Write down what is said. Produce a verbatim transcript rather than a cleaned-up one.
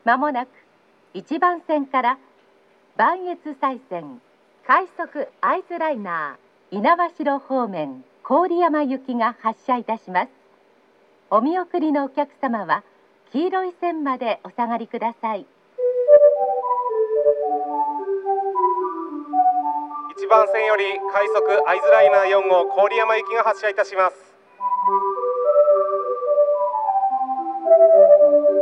まもなくいちばん線から磐越西線快速会津ライナー猪苗代方面郡山行きが発車いたします。お見送りのお客様は黄色い線までお下がりください。いちばん線より快速会津ライナーよん号郡山行きが発車いたします。